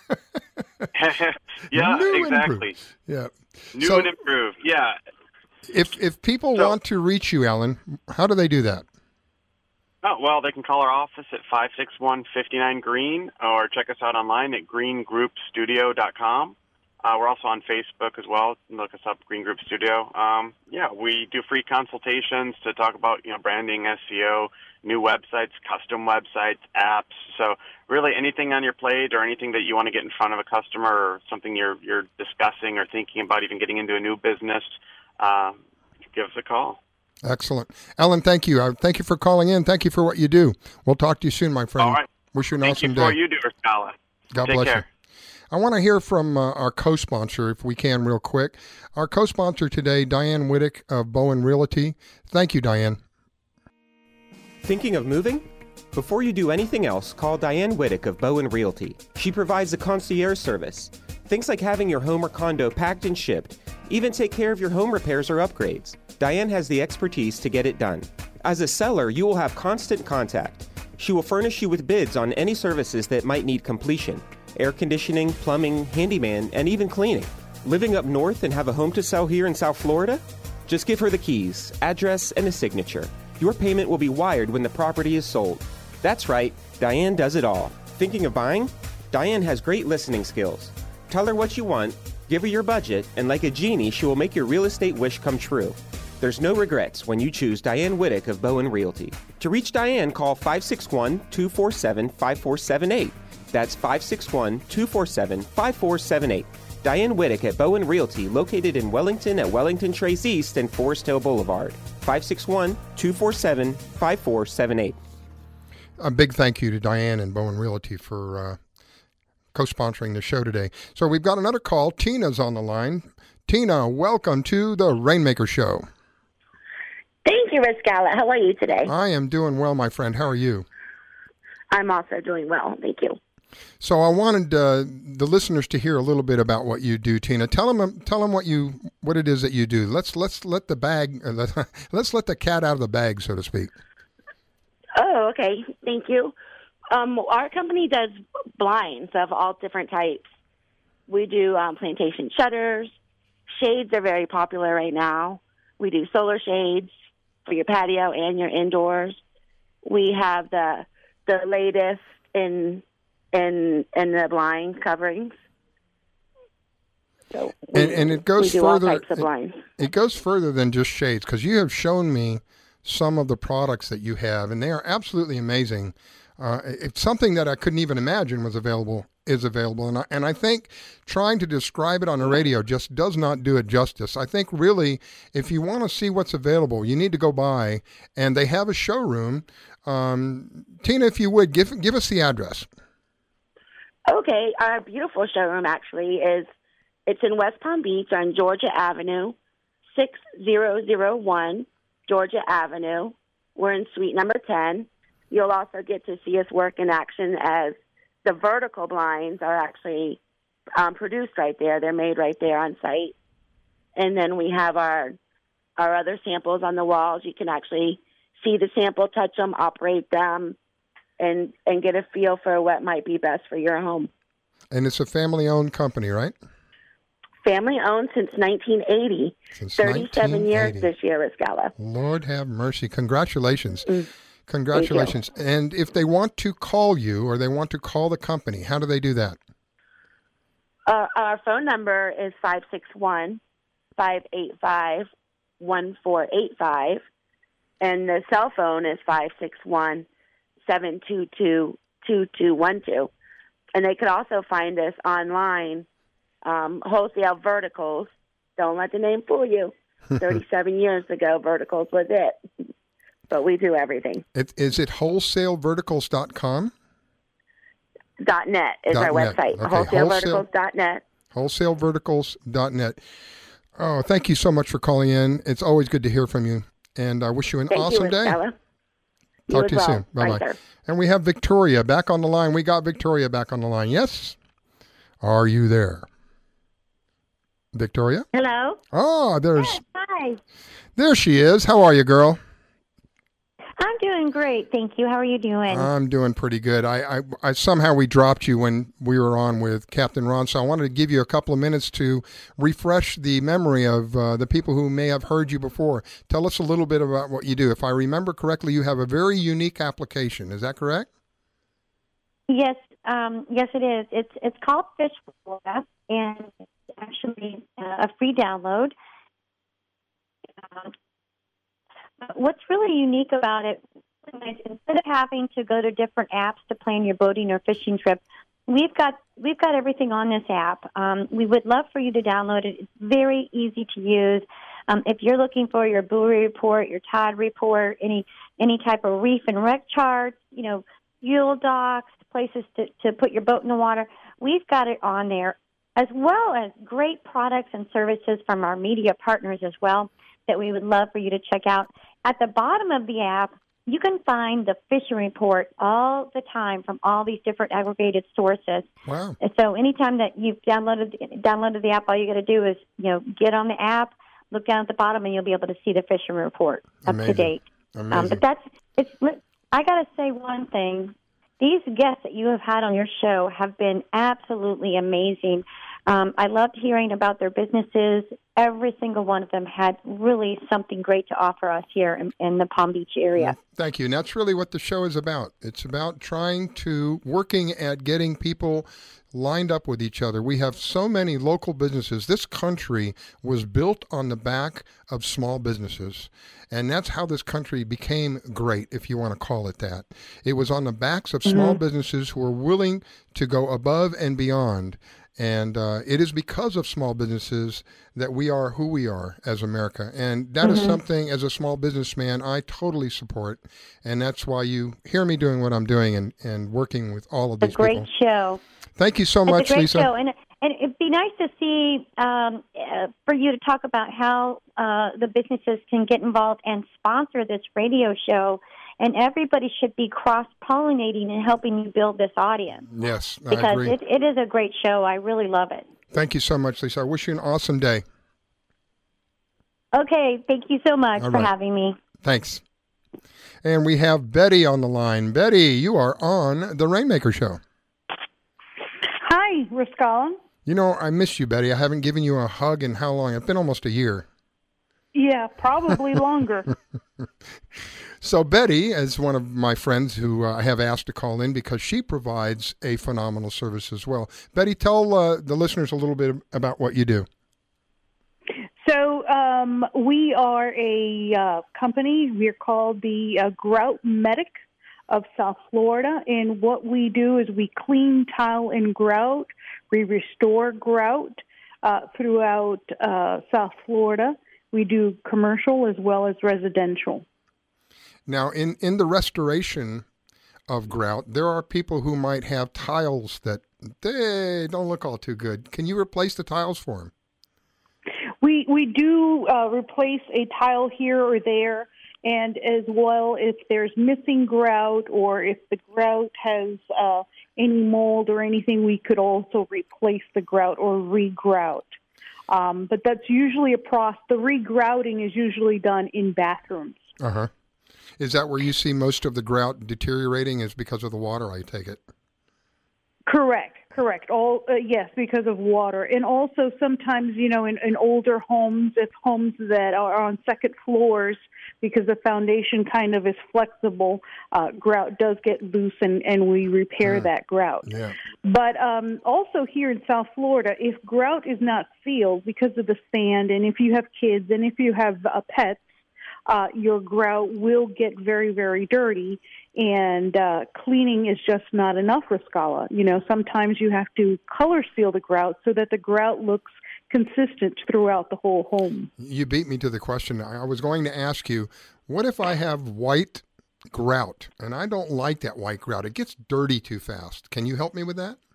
yeah, New and exactly. improved. Yeah. New So- and improved. Yeah. If if people So- want to reach you, Alan, how do they do that? Oh, well, they can call our office at five six one, five nine Green or check us out online at green group studio dot com. Uh, we're also on Facebook as well. Look us up, Green Group Studio. Um, yeah, we do free consultations to talk about, you know, branding, S E O, new websites, custom websites, apps. So really anything on your plate or anything that you want to get in front of a customer or something you're you're discussing or thinking about even getting into a new business, uh, give us a call. Excellent. Alan, thank you. Uh, thank you for calling in. Thank you for what you do. We'll talk to you soon, my friend. All right. Wish you an Thank awesome you day. for what you do, Scala. God Take bless care. you. I want to hear from uh, our co-sponsor, if we can, real quick. Our co-sponsor today, Diane Whittick of Bowen Realty. Thank you, Diane. Thinking of moving? Before you do anything else, call Diane Whittick of Bowen Realty. She provides a concierge service. Things like having your home or condo packed and shipped, even take care of your home repairs or upgrades. Diane has the expertise to get it done. As a seller, you will have constant contact. She will furnish you with bids on any services that might need completion: air conditioning, plumbing, handyman, and even cleaning. Living up north and have a home to sell here in South Florida? Just give her the keys, address, and a signature. Your payment will be wired when the property is sold. That's right, Diane does it all. Thinking of buying? Diane has great listening skills. Tell her what you want, give her your budget, and like a genie, she will make your real estate wish come true. There's no regrets when you choose Diane Whittick of Bowen Realty. To reach Diane, call five six one, two four seven, five four seven eight. That's five six one, two four seven, five four seven eight. Diane Whittick at Bowen Realty, located in Wellington at Wellington Trace East and Forest Hill Boulevard. five six one, two four seven, five four seven eight. A big thank you to Diane and Bowen Realty for uh, co-sponsoring the show today. So we've got another call. Tina's on the line. Tina, welcome to the Rainmaker Show. Thank you, Riscala. How are you today? I am doing well, my friend. How are you? I'm also doing well. Thank you. So I wanted uh, the listeners to hear a little bit about what you do, Tina. Tell them, tell them what you, what it is that you do. Let's let's let the bag, uh, let, let's let the cat out of the bag, so to speak. Oh, okay. Thank you. Um, our company does blinds of all different types. We do um, plantation shutters. Shades are very popular right now. We do solar shades for your patio and your indoors. We have the the latest in in in the blind coverings. So we, And, and it goes we do further. all types of blinds. It, it goes further than just shades, because you have shown me some of the products that you have, and they are absolutely amazing. Uh, it's something that I couldn't even imagine was available is available, and I, and I think trying to describe it on the radio just does not do it justice. I think really, if you want to see what's available, you need to go by, and they have a showroom. Um, Tina, if you would give give us the address. Okay, our beautiful showroom actually is, it's in West Palm Beach on Georgia Avenue, six thousand one Georgia Avenue. We're in suite number ten. You'll also get to see us work in action, as the vertical blinds are actually um, produced right there. They're made right there on site. And then we have our our other samples on the walls. You can actually see the sample, touch them, operate them, and and get a feel for what might be best for your home. And it's a family-owned company, right? Family owned since nineteen eighty. Since thirty-seven years nineteen eighty. this year, Riscala. Lord have mercy. Congratulations. Mm. Congratulations. And if they want to call you or they want to call the company, how do they do that? Uh, our phone number is five six one, five eight five, one four eight five, and the cell phone is five six one, seven two two, two two one two. And they could also find us online, um, Wholesale Verticals. Don't let the name fool you. thirty-seven years ago, Verticals was it. But we do everything. It, is it wholesale verticals dot com? Dot net is Dot our net. website. Okay. wholesale verticals dot net. wholesale verticals dot net. Oh, thank you so much for calling in. It's always good to hear from you. And I wish you an Thank awesome you, day. Estella. Talk You to you as well. soon. Bye-bye. Bye, sir. And we have Victoria back on the line. We got Victoria back on the line. Yes? Are you there? Victoria? Hello. Oh, there's Yes, hi. there she is. How are you, girl? I'm doing great, thank you. How are you doing? I'm doing pretty good. I, I, I somehow we dropped you when we were on with Captain Ron, so I wanted to give you a couple of minutes to refresh the memory of uh, the people who may have heard you before. Tell us a little bit about what you do. If I remember correctly, you have a very unique application. Is that correct? Yes, um, yes, it is. It's it's called Fish Florida, and it's actually uh, a free download. Um, what's really unique about it is instead of having to go to different apps to plan your boating or fishing trip, we've got we've got everything on this app. Um, we would love for you to download it. It's very easy to use. Um, if you're looking for your buoy report, your tide report, any any type of reef and wreck charts, you know, fuel docks, places to, to put your boat in the water, we've got it on there, as well as great products and services from our media partners as well that we would love for you to check out. At the bottom of the app, you can find the fishing report all the time from all these different aggregated sources. Wow. And so anytime that you've downloaded downloaded the app, all you got to do is, you know, get on the app, look down at the bottom, and you'll be able to see the fishing report up Amazing. to date. Amazing. Um, but that's it's. I got to say one thing. These guests that you have had on your show have been absolutely amazing. Um, I loved hearing about their businesses. Every single one of them had really something great to offer us here in, in the Palm Beach area. Well, thank you. And that's really what the show is about. It's about trying to, working at getting people lined up with each other. We have so many local businesses. This country was built on the back of small businesses. And that's how this country became great, if you want to call it that. It was on the backs of small mm-hmm. businesses who were willing to go above and beyond. And uh, it is because of small businesses that we are who we are as America. And that mm-hmm. is something, as a small businessman, I totally support. And that's why you hear me doing what I'm doing and, and working with all of it's these people. It's a great show. Thank you so it's much, a great Lisa. Show. And, and it'd be nice to see, um, uh, for you to talk about how uh, the businesses can get involved and sponsor this radio show. And everybody should be cross-pollinating and helping you build this audience. Yes, I because agree. It, it is a great show. I really love it. Thank you so much, Lisa. I wish you an awesome day. Okay, thank you so much All for right. having me. Thanks. And we have Betty on the line. Betty, you are on The Rainmaker Show. Hi, Riscala. You know, I miss you, Betty. I haven't given you a hug in how long? It's been almost a year. Yeah, probably longer. So Betty is one of my friends who uh, I have asked to call in because she provides a phenomenal service as well. Betty, tell uh, the listeners a little bit about what you do. So um, we are a uh, company. We're called the uh, Grout Medic of South Florida. And what we do is we clean tile and grout. We restore grout uh, throughout uh, South Florida. We do commercial as well as residential. Now, in, in the restoration of grout, there are people who might have tiles that they don't look all too good. Can you replace the tiles for them? We we do uh, replace a tile here or there, and as well if there's missing grout or if the grout has uh, any mold or anything, we could also replace the grout or re-grout. Um, but that's usually a process. The re-grouting is usually done in bathrooms. Uh-huh. Is that where you see most of the grout deteriorating is because of the water, I take it? Correct, correct. All uh, yes, because of water. And also sometimes, you know, in, in older homes, if homes that are on second floors, because the foundation kind of is flexible, uh, grout does get loose and, and we repair yeah. that grout. Yeah. But um, also here in South Florida, if grout is not sealed because of the sand, and if you have kids and if you have uh, pets, Uh, your grout will get very, very dirty, and uh, cleaning is just not enough, Riscala. You know, sometimes you have to color seal the grout so that the grout looks consistent throughout the whole home. You beat me to the question. I was going to ask you, what if I have white grout, and I don't like that white grout? It gets dirty too fast. Can you help me with that?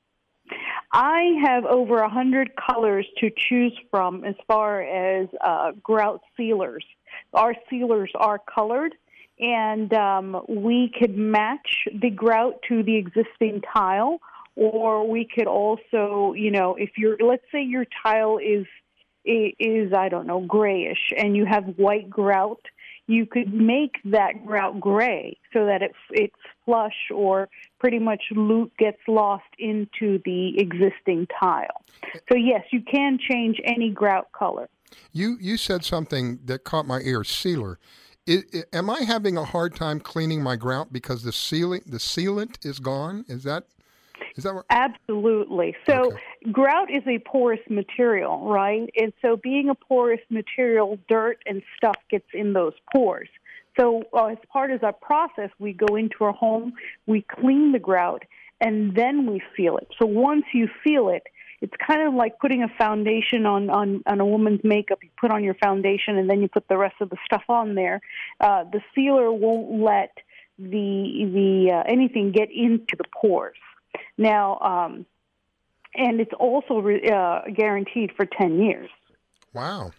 I have over a hundred colors to choose from as far as uh, grout sealers. Our sealers are colored, and um, we could match the grout to the existing tile, or we could also, you know, if you're, let's say your tile is, is I don't know, grayish, and you have white grout, you could make that grout gray so that it, it's flush or pretty much lo- gets lost into the existing tile. So, yes, you can change any grout color. You you said something that caught my ear, sealer. It, it, am I having a hard time cleaning my grout because the sealant the sealant is gone? Is that is that what? Absolutely. So okay. Grout is a porous material, right? And so being a porous material, dirt and stuff gets in those pores. So uh, as part of that process, we go into our home, we clean the grout, and then we seal it. So once you seal it, it's kind of like putting a foundation on, on, on a woman's makeup. You put on your foundation, and then you put the rest of the stuff on there. Uh, the sealer won't let the the uh, anything get into the pores. Now, um, and it's also re- uh, guaranteed for ten years. Wow.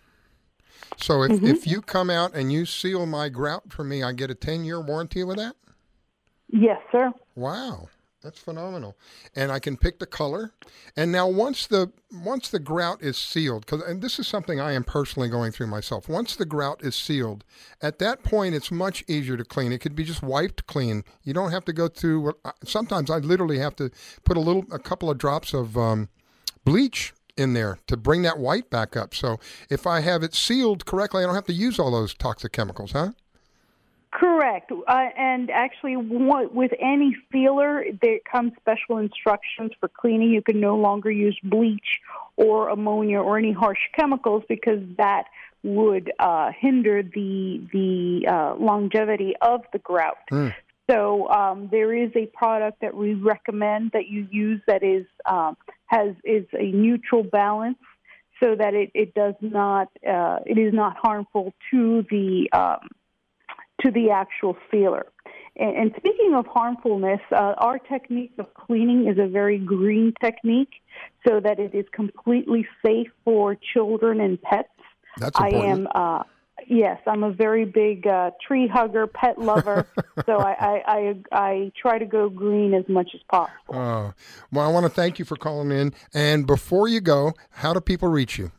So if, mm-hmm. if you come out and you seal my grout for me, I get a ten-year warranty with that? Yes, sir. Wow. That's phenomenal. And I can pick the color. And now once the once the grout is sealed, because and this is something I am personally going through myself. Once the grout is sealed, at that point it's much easier to clean. It could be just wiped clean. You don't have to go through. Sometimes I literally have to put a little, a couple of drops of um, bleach in there to bring that white back up. So if I have it sealed correctly, I don't have to use all those toxic chemicals, huh? Correct. Uh, and actually, with any sealer, there comes special instructions for cleaning. You can no longer use bleach or ammonia or any harsh chemicals because that would uh, hinder the the uh, longevity of the grout. Mm. So um, there is a product that we recommend that you use that is um, has is a neutral balance, so that it, it does not uh, it is not harmful to the um, to the actual sealer. And, and speaking of harmfulness, uh, our technique of cleaning is a very green technique so that it is completely safe for children and pets. That's important. I am, uh, yes, I'm a very big uh, tree hugger, pet lover, so I, I, I, I try to go green as much as possible. Uh, well, I want to thank you for calling in. And before you go, how do people reach you?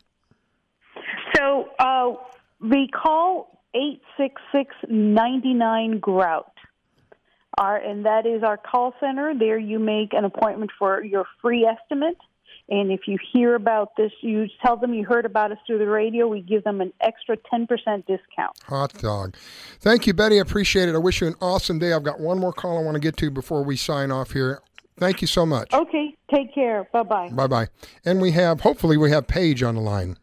So uh, we call eight six six, nine nine, grout. Our, and that is our call center. There you make an appointment for your free estimate. And if you hear about this, you tell them you heard about us through the radio. We give them an extra ten percent discount. Hot dog. Thank you, Betty. I appreciate it. I wish you an awesome day. I've got one more call I want to get to before we sign off here. Thank you so much. Okay. Take care. Bye-bye. Bye-bye. And we have, hopefully we have Paige on the line.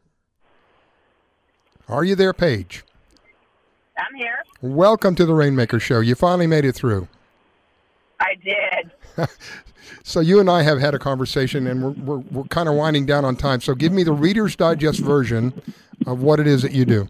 Are you there, Paige? I'm here. Welcome to the Rainmaker Show. You finally made it through. I did. So you and I have had a conversation, and we're, we're, we're kind of winding down on time. So give me the Reader's Digest version of what it is that you do.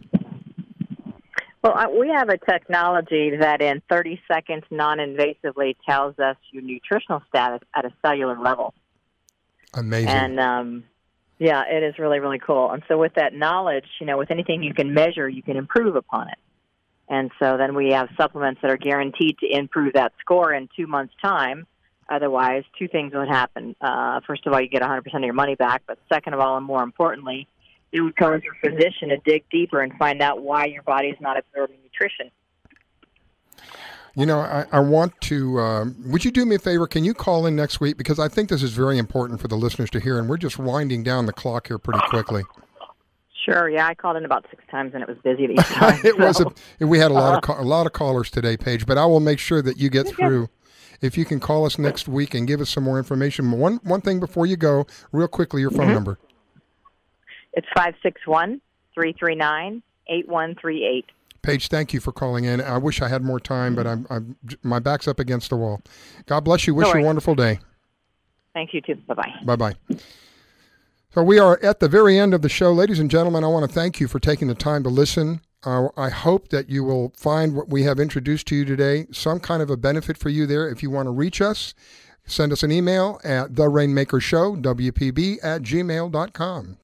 Well, uh, we have a technology that in thirty seconds non-invasively tells us your nutritional status at a cellular level. Amazing. And, um, yeah, it is really, really cool. And so with that knowledge, you know, with anything you can measure, you can improve upon it. And so then we have supplements that are guaranteed to improve that score in two months' time. Otherwise, two things would happen. Uh, first of all, you get one hundred percent of your money back. But second of all, and more importantly, it would cause your physician to dig deeper and find out why your body is not absorbing nutrition. You know, I, I want to, um, would you do me a favor? Can you call in next week? Because I think this is very important for the listeners to hear, and we're just winding down the clock here pretty quickly. Sure, yeah, I called in about six times and it was busy these times. it so. was a, we had a lot uh, of a lot of callers today, Paige, but I will make sure that you get through. If you can call us next week and give us some more information. One one thing before you go, real quickly, your phone mm-hmm. number. It's five six one, three three nine, eight one three eight. Paige, thank you for calling in. I wish I had more time, but I'm, I'm my back's up against the wall. God bless you. Wish no you a wonderful day. Thank you, too. Bye-bye. Bye-bye. So we are at the very end of the show. Ladies and gentlemen, I want to thank you for taking the time to listen. Uh, I hope that you will find what we have introduced to you today some kind of a benefit for you there. If you want to reach us, send us an email at the rainmaker show, W P B, at gmail dot com.